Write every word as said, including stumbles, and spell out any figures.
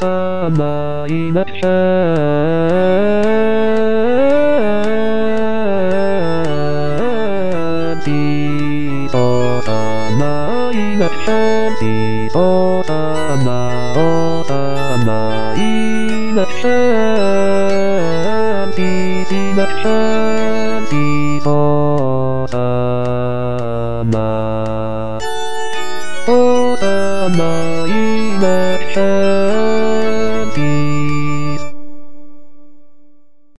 さないなシャンチそうさないなシャンチそうさなおさないなシャンチしなシャンチそうさなおさな